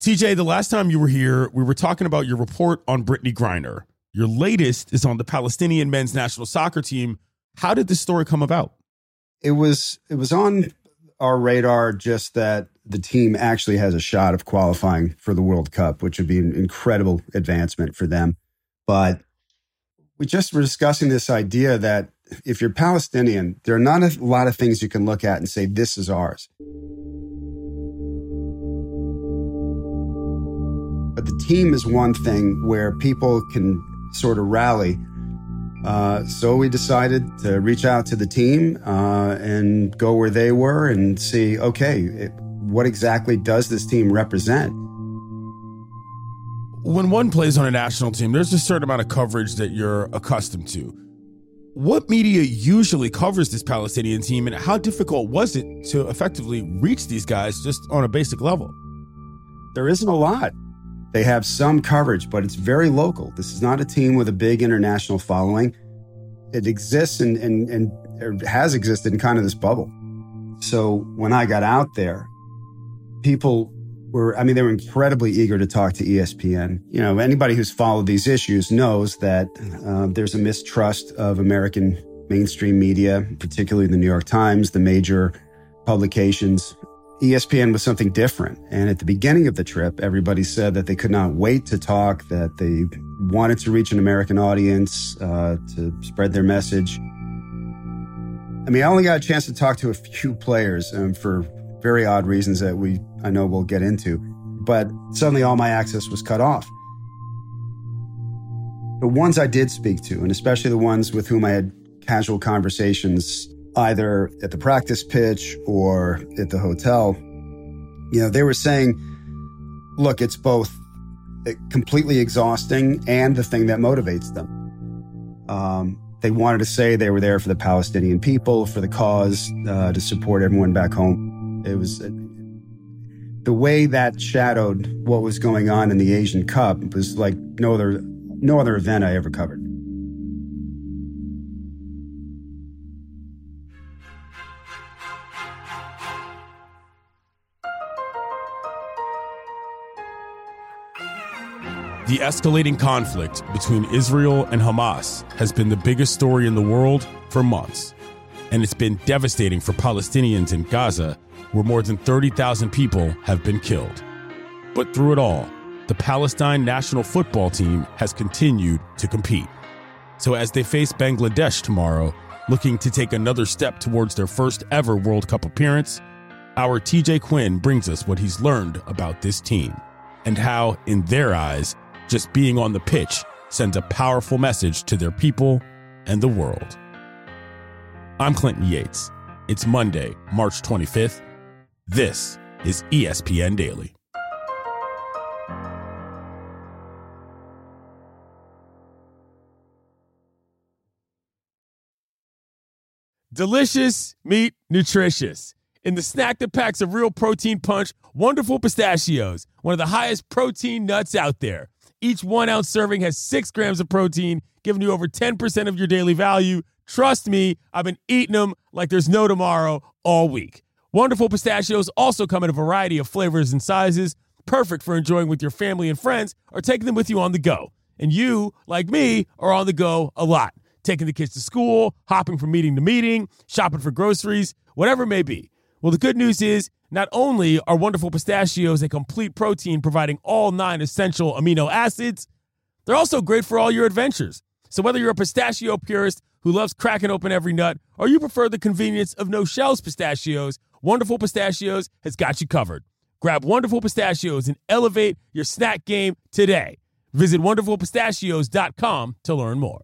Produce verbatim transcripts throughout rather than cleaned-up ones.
T J, the last time you were here, we were talking about your report on Brittney Griner. Your latest is on the Palestinian men's national soccer team. How did this story come about? It was it was on our radar just that the team actually has a shot of qualifying for the World Cup, which would be an incredible advancement for them. But we just were discussing this idea that if you're Palestinian, there are not a lot of things you can look at and say, this is ours. But the team is one thing where people can sort of rally. Uh, so we decided to reach out to the team uh, and go where they were and see, okay, it, what exactly does this team represent? When one plays on a national team, there's a certain amount of coverage that you're accustomed to. What media usually covers this Palestinian team, and how difficult was it to effectively reach these guys just on a basic level? There isn't a lot. They have some coverage, but it's very local. This is not a team with a big international following. It exists and, and, and has existed in kind of this bubble. So when I got out there, people were, I mean, they were incredibly eager to talk to E S P N. You know, anybody who's followed these issues knows that uh, there's a mistrust of American mainstream media, particularly the New York Times, the major publications. E S P N was something different. And at the beginning of the trip, everybody said that they could not wait to talk, that they wanted to reach an American audience, uh, to spread their message. I mean, I only got a chance to talk to a few players um, for very odd reasons that we, I know we'll get into. But suddenly all my access was cut off. The ones I did speak to, and especially the ones with whom I had casual conversations either at the practice pitch or at the hotel, you know, they were saying, look, it's both completely exhausting and the thing that motivates them. Um, they wanted to say they were there for the Palestinian people, for the cause, uh, to support everyone back home. It was uh, the way that shadowed what was going on in the Asian Cup was like no other, no other event I ever covered. The escalating conflict between Israel and Hamas has been the biggest story in the world for months, and it's been devastating for Palestinians in Gaza, where more than thirty thousand people have been killed. But through it all, the Palestine national football team has continued to compete. So as they face Bangladesh tomorrow, looking to take another step towards their first ever World Cup appearance, our T J Quinn brings us what he's learned about this team and how, in their eyes, just being on the pitch sends a powerful message to their people and the world. I'm Clinton Yates. It's Monday, March twenty-fifth. This is E S P N Daily. Delicious meat, nutritious. In the snack that packs a real protein punch, Wonderful Pistachios, one of the highest protein nuts out there. Each one-ounce serving has six grams of protein, giving you over ten percent of your daily value. Trust me, I've been eating them like there's no tomorrow all week. Wonderful Pistachios also come in a variety of flavors and sizes, perfect for enjoying with your family and friends or taking them with you on the go. And you, like me, are on the go a lot, taking the kids to school, hopping from meeting to meeting, shopping for groceries, whatever it may be. Well, the good news is, not only are Wonderful Pistachios a complete protein providing all nine essential amino acids, they're also great for all your adventures. So whether you're a pistachio purist who loves cracking open every nut, or you prefer the convenience of no-shells pistachios, Wonderful Pistachios has got you covered. Grab Wonderful Pistachios and elevate your snack game today. Visit wonderful pistachios dot com to learn more.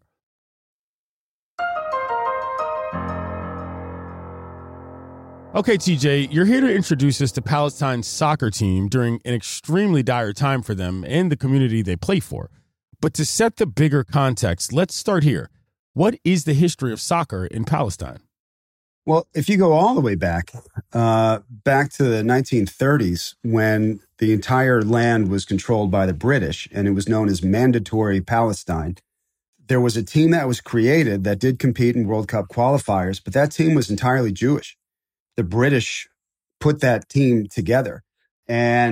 Okay, T J, you're here to introduce us to Palestine's soccer team during an extremely dire time for them and the community they play for. But to set the bigger context, let's start here. What is the history of soccer in Palestine? Well, if you go all the way back, uh, back to the nineteen thirties, when the entire land was controlled by the British and it was known as Mandatory Palestine, there was a team that was created that did compete in World Cup qualifiers, but that team was entirely Jewish. The British put that team together. And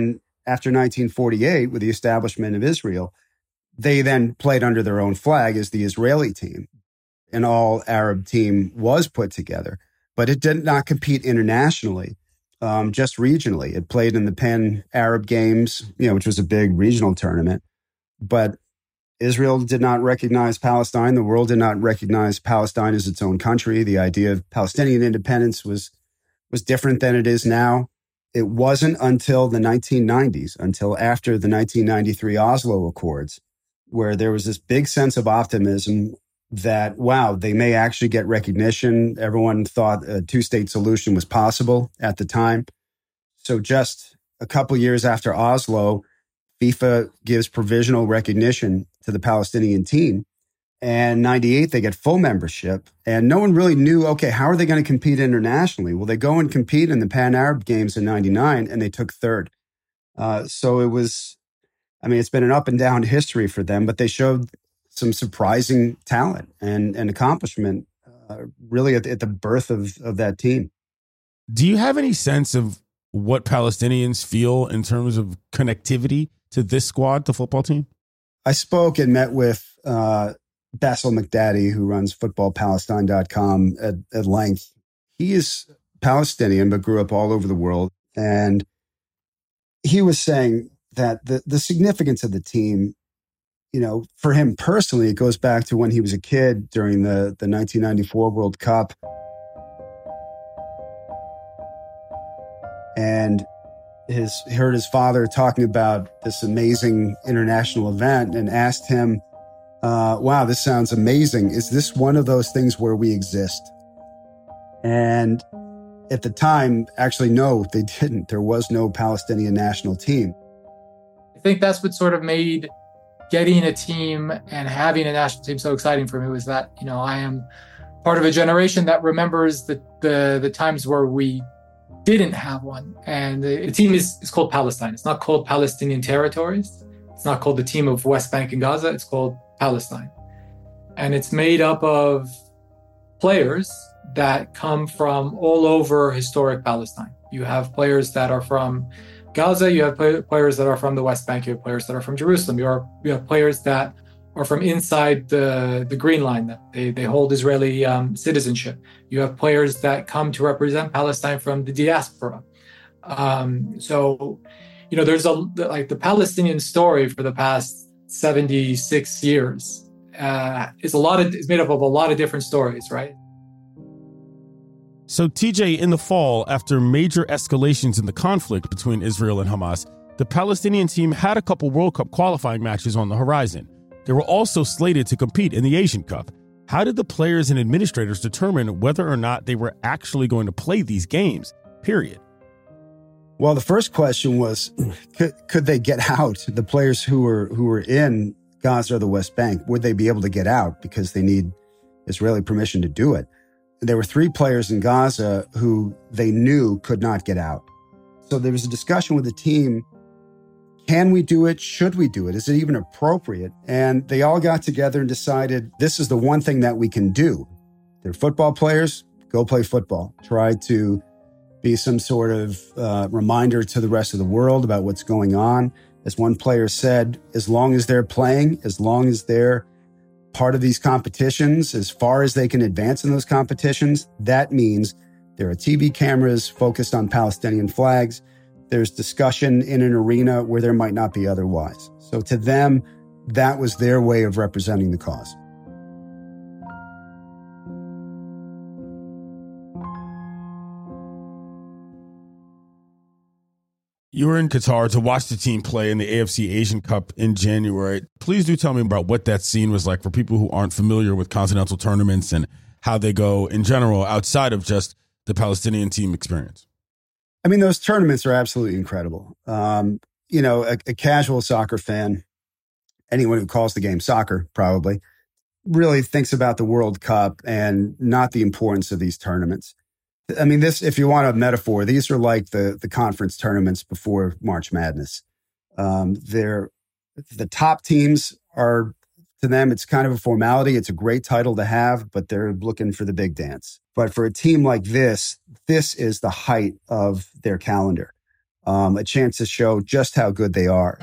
after nineteen forty-eight, with the establishment of Israel, they then played under their own flag as the Israeli team. An all-Arab team was put together, but it did not compete internationally, um, just regionally. It played in the Pan-Arab Games, you know, which was a big regional tournament. But Israel did not recognize Palestine. The world did not recognize Palestine as its own country. The idea of Palestinian independence was was different than it is now. It wasn't until the nineteen nineties, until after the nineteen ninety-three Oslo Accords, where there was this big sense of optimism that, wow, they may actually get recognition. Everyone thought a two-state solution was possible at the time. So just a couple years after Oslo, FIFA gives provisional recognition to the Palestinian team. And ninety-eight, they get full membership. And no one really knew, okay, how are they going to compete internationally? Well, they go and compete in the Pan-Arab Games in ninety-nine, and they took third. Uh, so it was, I mean, it's been an up and down history for them, but they showed some surprising talent and, and accomplishment uh, really at, at the birth of, of that team. Do you have any sense of what Palestinians feel in terms of connectivity to this squad, the football team? I spoke and met with uh, Basil McDaddy, who runs football palestine dot com at, at length. He is Palestinian, but grew up all over the world. And he was saying that the, the significance of the team, you know, for him personally, it goes back to when he was a kid during the, the nineteen ninety-four World Cup. And his heard his father talking about this amazing international event and asked him, uh, wow, this sounds amazing. Is this one of those things where we exist? And at the time, actually, no, they didn't. There was no Palestinian national team. I think that's what sort of made getting a team and having a national team so exciting for me, was that, you know, I am part of a generation that remembers the the, the times where we didn't have one. And the, the team is, is called Palestine. It's not called Palestinian territories. It's not called the team of West Bank and Gaza. It's called Palestine. And it's made up of players that come from all over historic Palestine. You have players that are from Gaza, you have play- players that are from the West Bank, you have players that are from Jerusalem, you, are, you have players that are from inside the, the Green Line, that they, they hold Israeli um, citizenship. You have players that come to represent Palestine from the diaspora. Um, so, you know, there's a, like the Palestinian story for the past seventy-six years uh, is a lot of, is made up of a lot of different stories, right? So, T J, in the fall, after major escalations in the conflict between Israel and Hamas, the Palestinian team had a couple World Cup qualifying matches on the horizon. They were also slated to compete in the Asian Cup. How did the players and administrators determine whether or not they were actually going to play these games, period? Well, the first question was, could, could they get out? The players who were who were in Gaza or the West Bank, would they be able to get out because they need Israeli permission to do it? There were three players in Gaza who they knew could not get out. So there was a discussion with the team. Can we do it? Should we do it? Is it even appropriate? And they all got together and decided this is the one thing that we can do. They're football players. Go play football. Try to be some sort of uh, reminder to the rest of the world about what's going on. As one player said, as long as they're playing, as long as they're part of these competitions, as far as they can advance in those competitions, that means there are T V cameras focused on Palestinian flags. There's discussion in an arena where there might not be otherwise. So to them, that was their way of representing the cause. You were in Qatar to watch the team play in the A F C Asian Cup in January. Please do tell me about what that scene was like for people who aren't familiar with continental tournaments and how they go in general outside of just the Palestinian team experience. I mean, those tournaments are absolutely incredible. Um, you know, a, a casual soccer fan, anyone who calls the game soccer probably, really thinks about the World Cup and not the importance of these tournaments. I mean, this, if you want a metaphor, these are like the, the conference tournaments before March Madness. Um, they're, the top teams are, to them, it's kind of a formality. It's a great title to have, but they're looking for the big dance. But for a team like this, this is the height of their calendar. um, a chance to show just how good they are.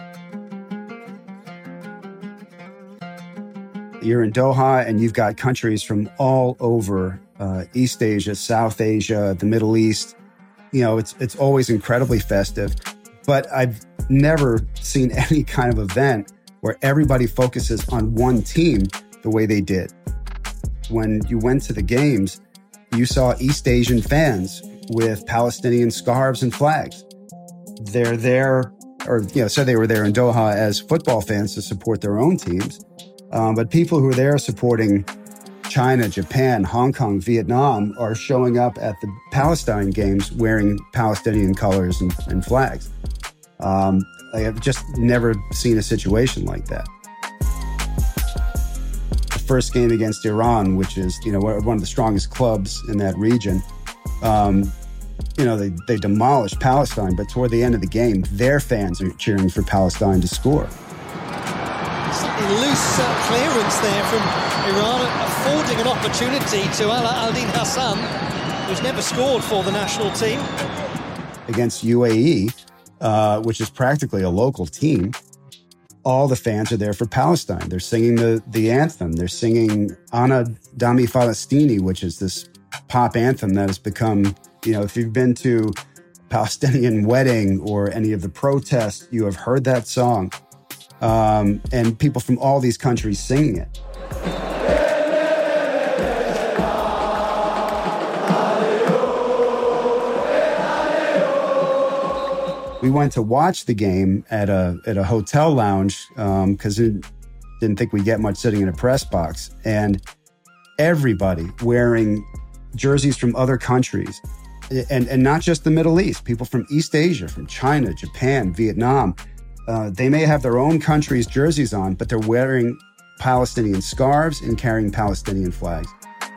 You're in Doha and you've got countries from all over uh, East Asia, South Asia, the Middle East. You know, it's it's always incredibly festive, but I've never seen any kind of event where everybody focuses on one team the way they did. When you went to the games, you saw East Asian fans with Palestinian scarves and flags. They're there, or, you know, so they were there in Doha as football fans to support their own teams. Um, but people who are there supporting China, Japan, Hong Kong, Vietnam are showing up at the Palestine games wearing Palestinian colors and, and flags. Um, I have just never seen a situation like that. The first game against Iran, which is, you know, one of the strongest clubs in that region, um, you know, they, they demolished Palestine, but toward the end of the game, their fans are cheering for Palestine to score. Slightly loose uh, clearance there from Iran, affording an opportunity to Ala Aldin Hassan, who's never scored for the national team. Against U A E, uh, which is practically a local team, all the fans are there for Palestine. They're singing the, the anthem. They're singing Ana Dami Falastini, which is this pop anthem that has become, you know, if you've been to Palestinian wedding or any of the protests, you have heard that song. Um, and people from all these countries singing it. We went to watch the game at a at a hotel lounge because um, didn't think we'd get much sitting in a press box. And everybody wearing jerseys from other countries, and, and not just the Middle East, people from East Asia, from China, Japan, Vietnam. Uh, they may have their own country's jerseys on, but they're wearing Palestinian scarves and carrying Palestinian flags.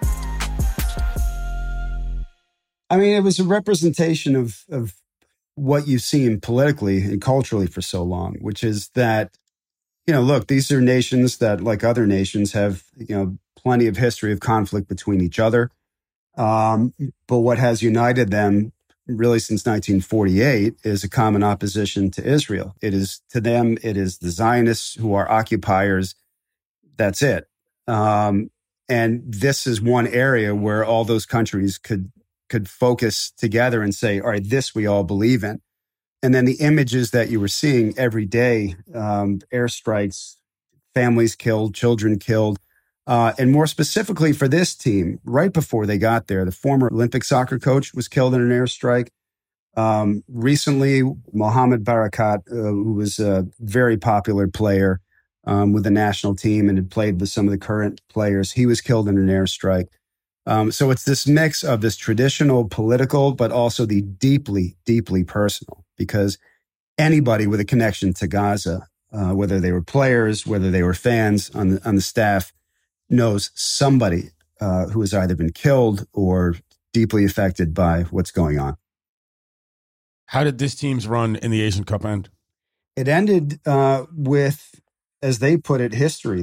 I mean, it was a representation of, of what you've seen politically and culturally for so long, which is that, you know, look, these are nations that, like other nations, have, you know, plenty of history of conflict between each other. Um, but what has united them really since nineteen forty-eight is a common opposition to Israel. It is, to them, it is the Zionists who are occupiers. That's it. Um, and this is one area where all those countries could could focus together and say, all right, this we all believe in. And then the images that you were seeing every day, um, airstrikes, families killed, children killed, Uh, and more specifically for this team, right before they got there, the former Olympic soccer coach was killed in an airstrike. Um, recently, Mohamed Barakat, uh, who was a very popular player um, with the national team and had played with some of the current players, he was killed in an airstrike. Um, so it's this mix of this traditional political, but also the deeply, deeply personal, because anybody with a connection to Gaza, uh, whether they were players, whether they were fans on the, on the staff, knows somebody uh, who has either been killed or deeply affected by what's going on. How did this team's run in the Asian Cup end? It ended uh, with, as they put it, history.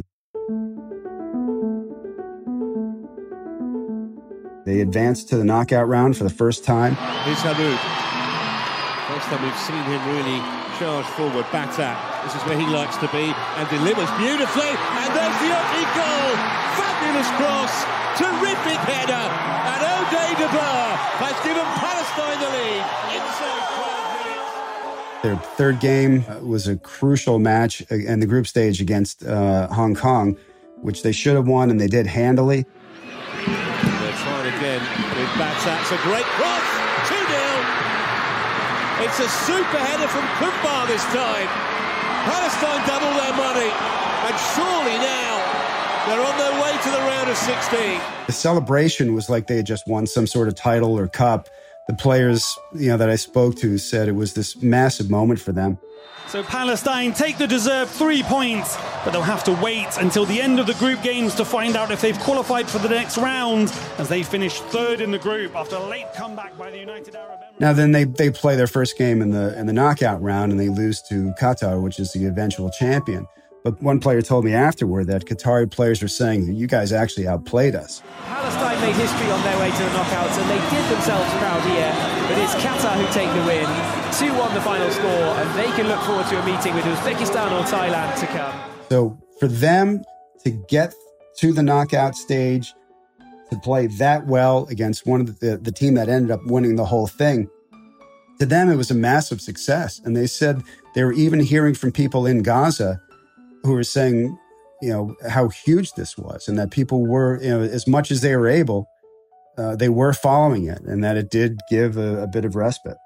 They advanced to the knockout round for the first time. Here's Haroud. First time we've seen him really charge forward. Batak, this is where he likes to be, and delivers beautifully. And there's the opening goal. Fabulous cross. Terrific header. And O'Day Debar has given Palestine the lead inside twelve minutes. Their third game was a crucial match in the group stage against uh, Hong Kong, which they should have won, and they did handily. They're trying again with Batak. It's a great cross. two nil. It's a super header from Kumbar this time. Palestine double their money, and surely now they're on their way to the round of sixteen. The celebration was like they had just won some sort of title or cup. The players, you know, that I spoke to said it was this massive moment for them. So Palestine take the deserved three points, but they'll have to wait until the end of the group games to find out if they've qualified for the next round, as they finished third in the group after a late comeback by the United Arab Emirates. Now then they, they play their first game in the in the knockout round and they lose to Qatar, which is the eventual champion. But one player told me afterward that Qatari players are saying that you guys actually outplayed us. Palestine made history on their way to the knockouts, and they did themselves proud here. But it's Qatar who take the win. two one the final score, and they can look forward to a meeting with Uzbekistan or Thailand to come. So for them to get to the knockout stage, to play that well against one of the, the team that ended up winning the whole thing, to them it was a massive success. And they said they were even hearing from people in Gaza who were saying, you know, how huge this was, and that people were, you know, as much as they were able, uh, they were following it, and that it did give a, a bit of respite.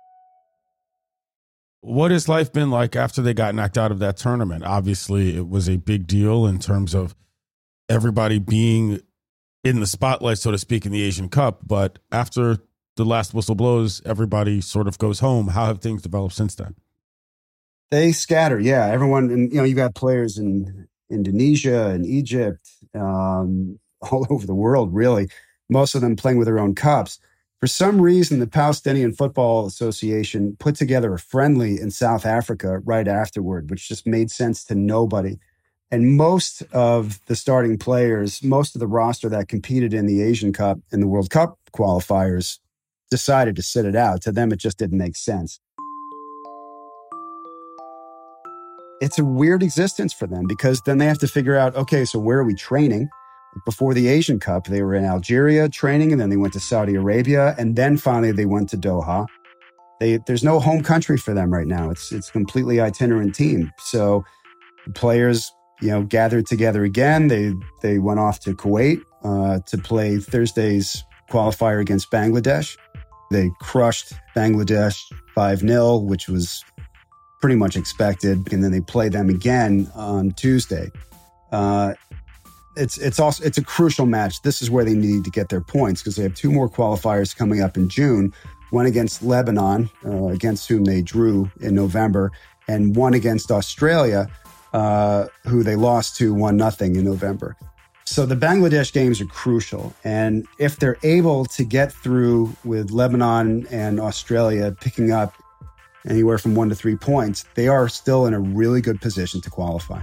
What has life been like after they got knocked out of that tournament? Obviously, it was a big deal in terms of everybody being in the spotlight, so to speak, in the Asian Cup. But after the last whistle blows, everybody sort of goes home. How have things developed since then? They scatter, yeah. Everyone, and you know, you got players in Indonesia and Egypt, um, all over the world, really. Most of them playing with their own cups. For some reason, the Palestinian Football Association put together a friendly in South Africa right afterward, which just made sense to nobody. And most of the starting players, most of the roster that competed in the Asian Cup and the World Cup qualifiers decided to sit it out. To them, it just didn't make sense. It's a weird existence for them because then they have to figure out, okay, so where are we training? Before the Asian Cup, they were in Algeria training, and then they went to Saudi Arabia, and then finally they went to Doha. They, there's no home country for them right now. It's it's a completely itinerant team. So the players, you know, gathered together again. They they went off to Kuwait uh, to play Thursday's qualifier against Bangladesh. They crushed Bangladesh five nil, which was pretty much expected. And then they play them again on Tuesday. Uh, it's it's also it's a crucial match. This is where they need to get their points because they have two more qualifiers coming up in June. One against Lebanon, uh, against whom they drew in November, and one against Australia, uh, who they lost to one nothing in November. So the Bangladesh games are crucial. And if they're able to get through with Lebanon and Australia picking up anywhere from one to three points, they are still in a really good position to qualify.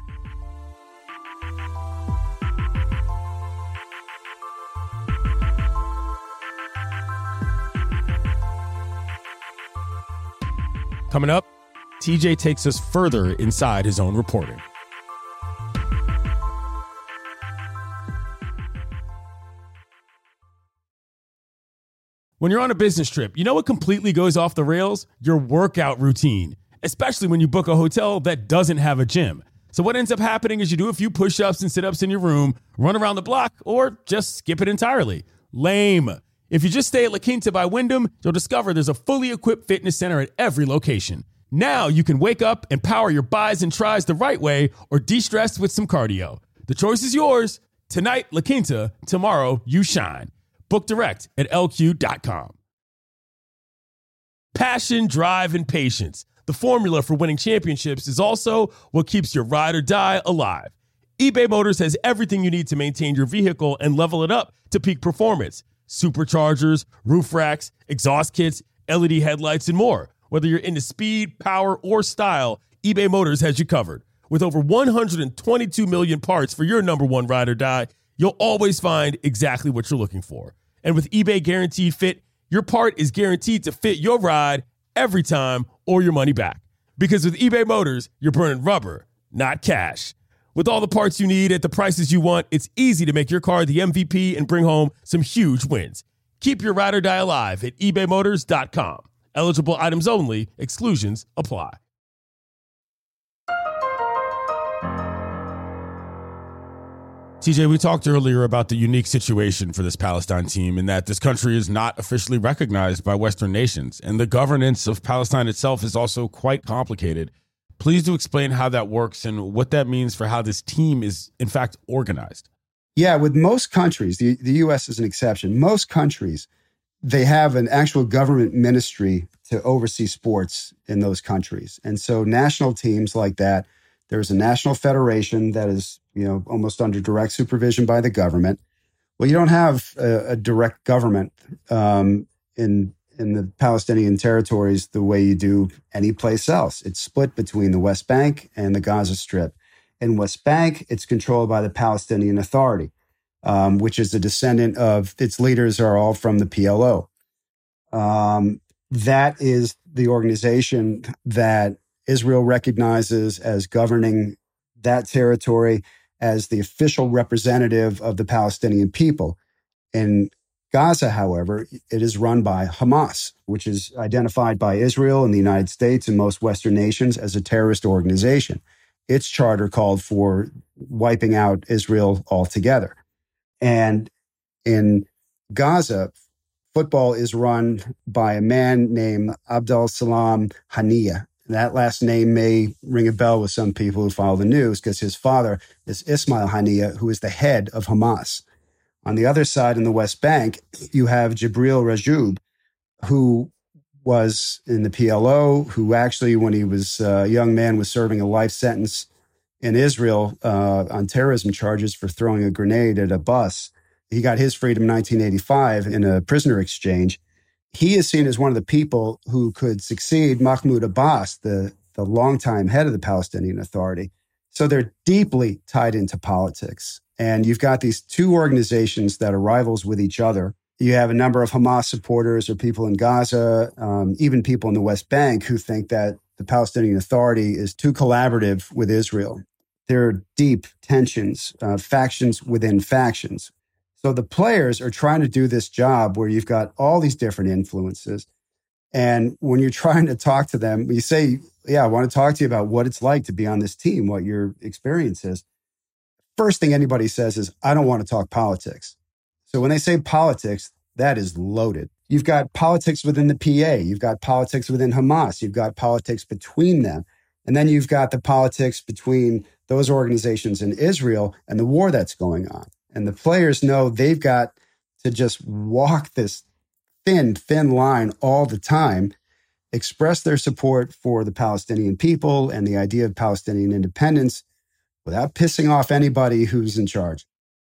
Coming up, T J takes us further inside his own reporting. When you're on a business trip, you know what completely goes off the rails? Your workout routine, especially when you book a hotel that doesn't have a gym. So what ends up happening is you do a few push-ups and sit-ups in your room, run around the block, or just skip it entirely. Lame. If you just stay at La Quinta by Wyndham, you'll discover there's a fully equipped fitness center at every location. Now you can wake up and power your buys and tries the right way or de-stress with some cardio. The choice is yours. Tonight, La Quinta. Tomorrow, you shine. Book direct at L Q dot com. Passion, drive, and patience. The formula for winning championships is also what keeps your ride or die alive. eBay Motors has everything you need to maintain your vehicle and level it up to peak performance. Superchargers, roof racks, exhaust kits, L E D headlights, and more. Whether you're into speed, power, or style, eBay Motors has you covered. With over one hundred twenty-two million parts for your number one ride or die, you'll always find exactly what you're looking for. And with eBay Guaranteed Fit, your part is guaranteed to fit your ride every time or your money back. Because with eBay Motors, you're burning rubber, not cash. With all the parts you need at the prices you want, it's easy to make your car the M V P and bring home some huge wins. Keep your ride or die alive at ebay motors dot com. Eligible items only. Exclusions apply. T J, we talked earlier about the unique situation for this Palestine team in that this country is not officially recognized by Western nations, and the governance of Palestine itself is also quite complicated. Please do explain how that works and what that means for how this team is, in fact, organized. Yeah, with most countries, the, the U S is an exception. Most countries, they have an actual government ministry to oversee sports in those countries. And so national teams like that, there's a national federation that is, you know, almost under direct supervision by the government. Well, you don't have a, a direct government um, in in the Palestinian territories the way you do any place else. It's split between the West Bank and the Gaza Strip. In West Bank, it's controlled by the Palestinian Authority, um, which is a descendant of, its leaders are all from the P L O. Um, that is the organization that Israel recognizes as governing that territory as the official representative of the Palestinian people. In Gaza, however, it is run by Hamas, which is identified by Israel and the United States and most Western nations as a terrorist organization. Its charter called for wiping out Israel altogether. And in Gaza, football is run by a man named Abdel Salam Hania. That last name may ring a bell with some people who follow the news because his father is Ismail Hania, who is the head of Hamas. On the other side, in the West Bank, you have Jibril Rajoub, who was in the P L O, who actually, when he was a young man, was serving a life sentence in Israel uh, on terrorism charges for throwing a grenade at a bus. He got his freedom in nineteen eighty-five in a prisoner exchange. He is seen as one of the people who could succeed Mahmoud Abbas, the, the longtime head of the Palestinian Authority. So they're deeply tied into politics. And you've got these two organizations that are rivals with each other. You have a number of Hamas supporters or people in Gaza, um, even people in the West Bank who think that the Palestinian Authority is too collaborative with Israel. There are deep tensions, uh, factions within factions. So the players are trying to do this job where you've got all these different influences. And when you're trying to talk to them, you say, yeah, I want to talk to you about what it's like to be on this team, what your experience is. First thing anybody says is, I don't want to talk politics. So when they say politics, that is loaded. You've got politics within the P A. You've got politics within Hamas. You've got politics between them. And then you've got the politics between those organizations in Israel and the war that's going on. And the players know they've got to just walk this thin, thin line all the time, express their support for the Palestinian people and the idea of Palestinian independence without pissing off anybody who's in charge.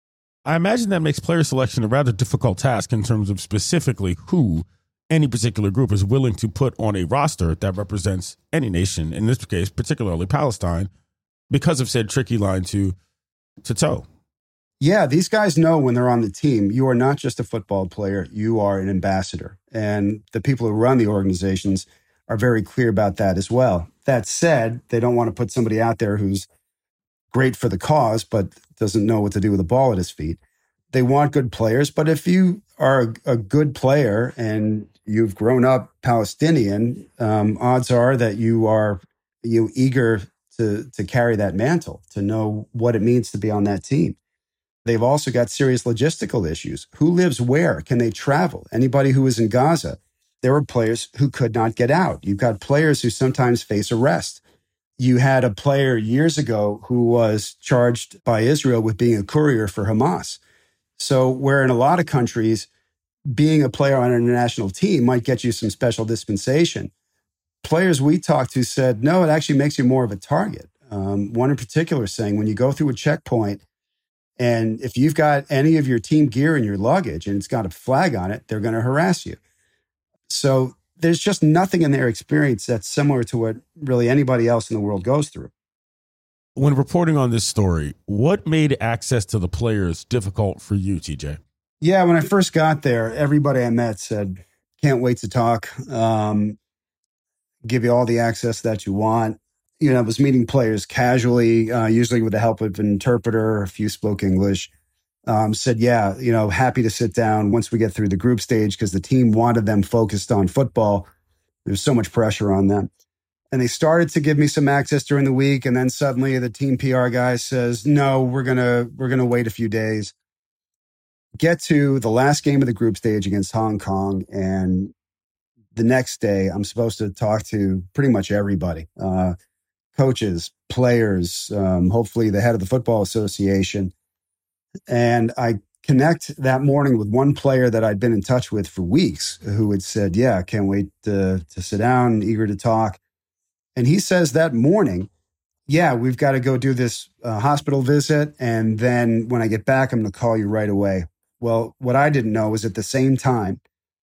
I imagine that makes player selection a rather difficult task in terms of specifically who any particular group is willing to put on a roster that represents any nation, in this case, particularly Palestine, because of said tricky line to, to toe. Yeah, these guys know when they're on the team, you are not just a football player, you are an ambassador. And the people who run the organizations are very clear about that as well. That said, they don't want to put somebody out there who's great for the cause, but doesn't know what to do with the ball at his feet. They want good players, but if you are a, a good player and you've grown up Palestinian, um, odds are that you are you eager to to carry that mantle, to know what it means to be on that team. They've also got serious logistical issues. Who lives where? Can they travel? Anybody who was in Gaza, there were players who could not get out. You've got players who sometimes face arrest. You had a player years ago who was charged by Israel with being a courier for Hamas. So where in a lot of countries, being a player on an international team might get you some special dispensation, players we talked to said, no, it actually makes you more of a target. Um, one in particular saying, when you go through a checkpoint, and if you've got any of your team gear in your luggage and it's got a flag on it, they're going to harass you. So there's just nothing in their experience that's similar to what really anybody else in the world goes through. When reporting on this story, what made access to the players difficult for you, T J? Yeah, when I first got there, everybody I met said, can't wait to talk, um, give you all the access that you want. You know, I was meeting players casually, uh, usually with the help of an interpreter, a few spoke English. Um, said, yeah, you know, happy to sit down once we get through the group stage because the team wanted them focused on football. There was so much pressure on them. And they started to give me some access during the week. And then suddenly the team P R guy says, no, we're going to we're going to wait a few days. Get to the last game of the group stage against Hong Kong. And the next day, I'm supposed to talk to pretty much everybody, uh, coaches, players, um, hopefully the head of the Football Association. And I connect that morning with one player that I'd been in touch with for weeks who had said, yeah, I can't wait to, to sit down, eager to talk. And he says that morning, yeah, we've got to go do this uh, hospital visit. And then when I get back, I'm going to call you right away. Well, what I didn't know was at the same time,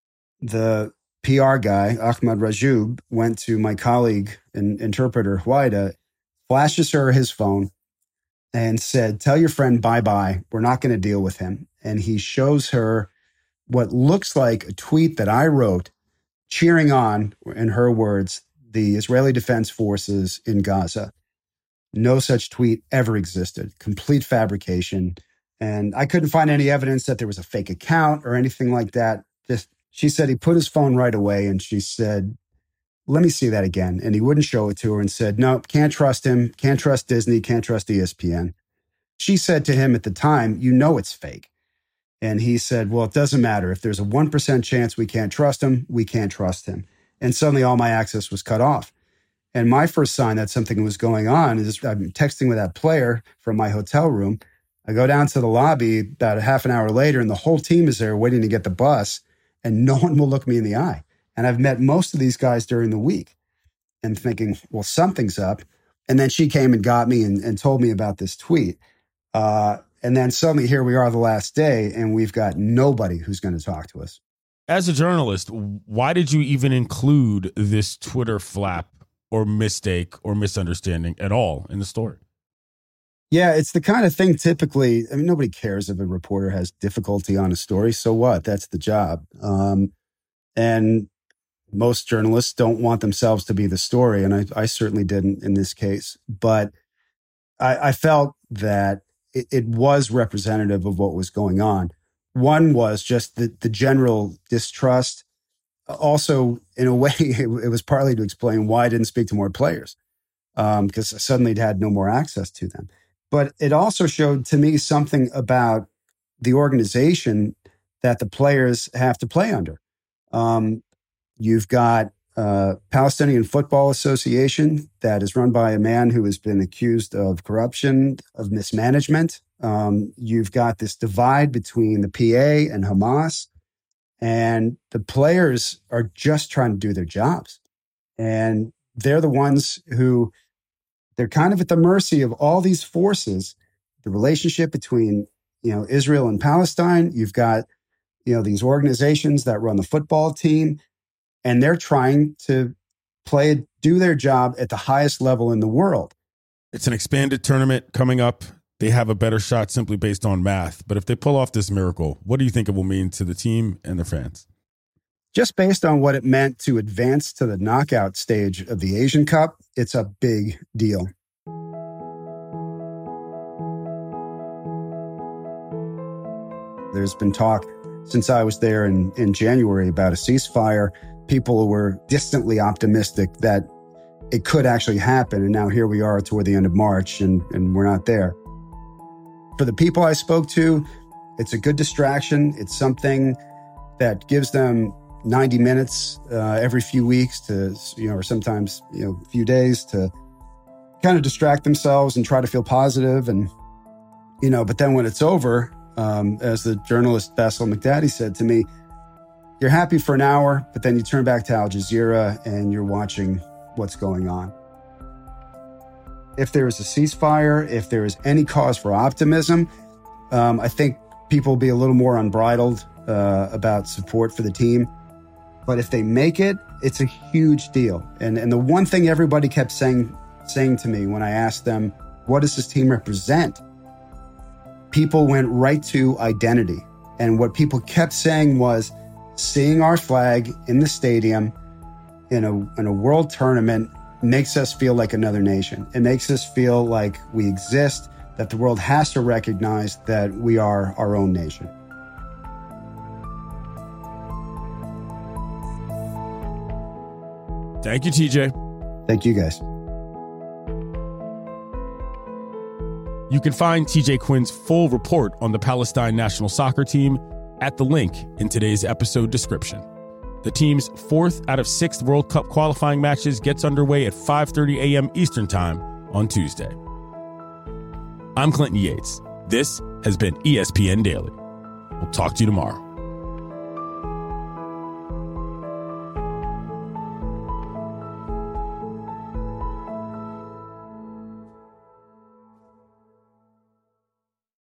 the P R guy, Ahmad Rajoub, went to my colleague and interpreter, Huwaida, flashes her his phone, and said, tell your friend bye-bye. We're not going to deal with him. And he shows her what looks like a tweet that I wrote cheering on, in her words, the Israeli Defense Forces in Gaza. No such tweet ever existed. Complete fabrication. And I couldn't find any evidence that there was a fake account or anything like that. Just, she said he put his phone right away, and she said, let me see that again. And he wouldn't show it to her and said, no, can't trust him. Can't trust Disney. Can't trust E S P N. She said to him at the time, you know it's fake. And he said, well, it doesn't matter. If there's a one percent chance we can't trust him, we can't trust him. And suddenly all my access was cut off. And my first sign that something was going on is I'm texting with that player from my hotel room. I go down to the lobby about a half an hour later, and the whole team is there waiting to get the bus, and no one will look me in the eye. And I've met most of these guys during the week and thinking, well, something's up. And then she came and got me and, and told me about this tweet. Uh, and then suddenly here we are the last day, and we've got nobody who's going to talk to us. As a journalist, why did you even include this Twitter flap or mistake or misunderstanding at all in the story? Yeah, it's the kind of thing typically, I mean, nobody cares if a reporter has difficulty on a story. So what? That's the job. Um, and most journalists don't want themselves to be the story. And I, I certainly didn't in this case. But I, I felt that it, it was representative of what was going on. One was just the, the general distrust. Also, in a way, it, it was partly to explain why I didn't speak to more players, um, because suddenly it had no more access to them. But it also showed to me something about the organization that the players have to play under. Um, you've got uh, Palestinian Football Association that is run by a man who has been accused of corruption, of mismanagement. Um, you've got this divide between the P A and Hamas, and the players are just trying to do their jobs. And they're the ones who, they're kind of at the mercy of all these forces. The relationship between, you know, Israel and Palestine, you've got, you know, these organizations that run the football team, and they're trying to play, do their job at the highest level in the world. It's an expanded tournament coming up. They have a better shot simply based on math. But if they pull off this miracle, what do you think it will mean to the team and their fans? Just based on what it meant to advance to the knockout stage of the Asian Cup, it's a big deal. There's been talk since I was there in, in January about a ceasefire. People were distantly optimistic that it could actually happen. And now here we are toward the end of March, and, and we're not there. For the people I spoke to, it's a good distraction. It's something that gives them ninety minutes uh, every few weeks to, you know, or sometimes, you know, a few days to kind of distract themselves and try to feel positive. And, you know, but then when it's over, um, as the journalist Basil McDaddy said to me, you're happy for an hour, but then you turn back to Al Jazeera and you're watching what's going on. If there is a ceasefire, if there is any cause for optimism, um, I think people will be a little more unbridled uh, about support for the team. But if they make it, it's a huge deal. And and the one thing everybody kept saying saying to me when I asked them, what does this team represent? People went right to identity. And what people kept saying was, seeing our flag in the stadium in a in a world tournament makes us feel like another nation. It makes us feel like we exist, that the world has to recognize that we are our own nation. Thank you, T J. Thank you, guys. You can find T J Quinn's full report on the Palestine national soccer team at the link in today's episode description. The team's fourth out of six World Cup qualifying matches gets underway at five thirty a.m. Eastern Time on Tuesday. I'm Clinton Yates. This has been E S P N Daily. We'll talk to you tomorrow.